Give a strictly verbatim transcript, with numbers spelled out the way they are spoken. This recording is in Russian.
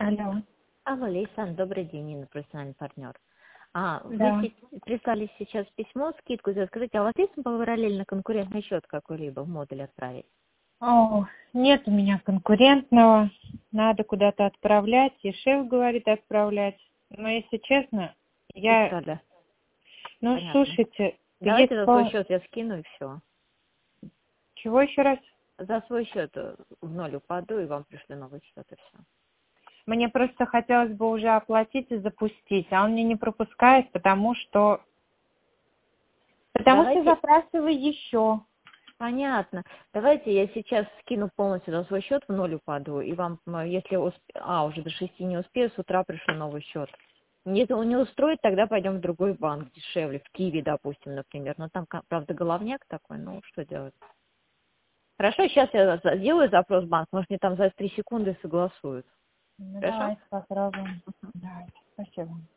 Алло, Алло, Лейсан, добрый день, Инна, профессиональный партнер. А, вы да. се- прислали сейчас письмо, скидку сделать. Скажите, а у вас есть параллельно конкурентный счет какой-либо в модуль отправить? О, нет у меня конкурентного. Надо куда-то отправлять. И шеф говорит отправлять. Но если честно, И я... что, да? Ну, Понятно. слушайте, есть Давайте за свой пол... счет я скину и все. Чего еще раз? За свой счет э, в ноль упаду, и вам пришлю новый счет, и все. Мне просто хотелось бы уже оплатить и запустить, а он мне не пропускает, потому что... Потому что Давайте, запрашиваю еще. понятно. Давайте я сейчас скину полностью за свой счет, в ноль упаду, и вам, м, если усп... а, уже до шести не успею, с утра пришлю новый счет. Если он не устроит, тогда пойдем в другой банк, дешевле, в Киви, допустим, например. Но там, ка- правда, головняк такой, ну, что делать? Хорошо, сейчас я за- сделаю запрос в банк, может, мне там за три секунды согласуют. Ну, Хорошо? давайте попробуем. Давайте, спасибо.